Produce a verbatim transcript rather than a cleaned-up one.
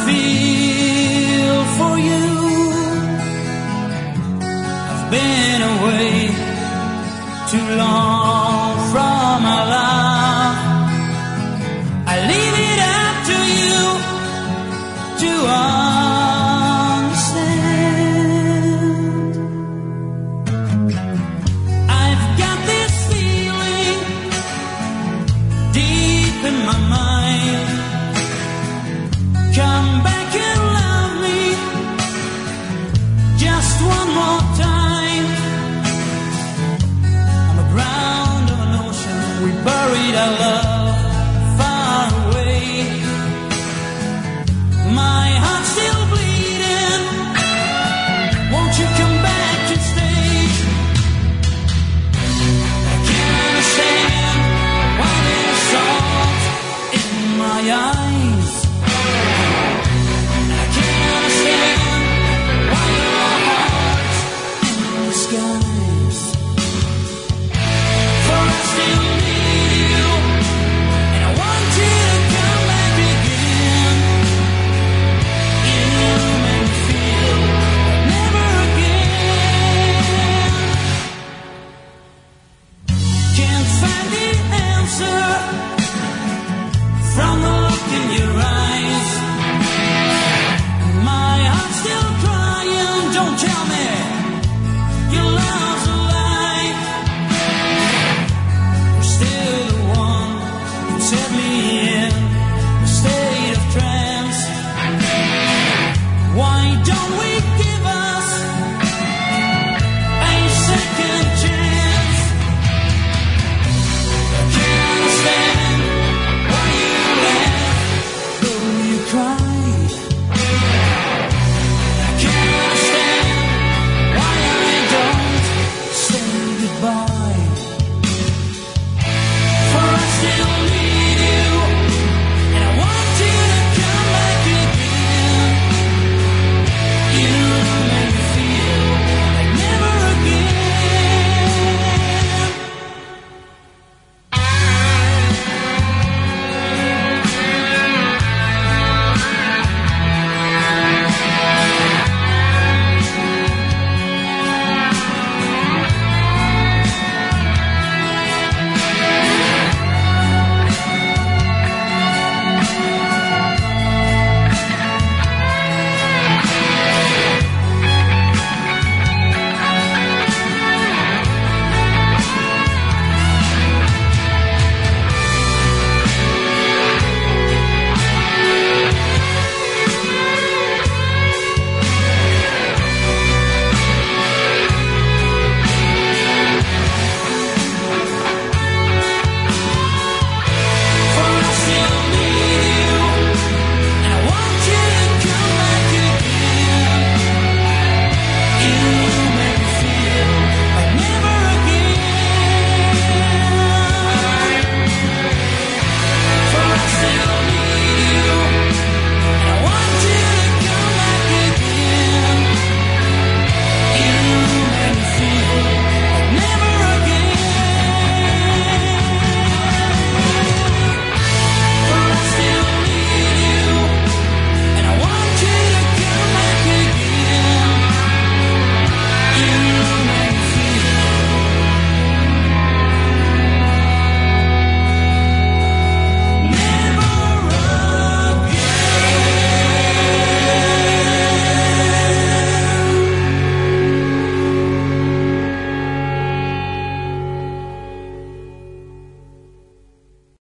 feel for you. I've been away too long from my life. I leave it up to you to understand. I've got this feeling deep in my mind. Come back and love me just one more time. On the ground of an ocean, we buried our love far away. My heart still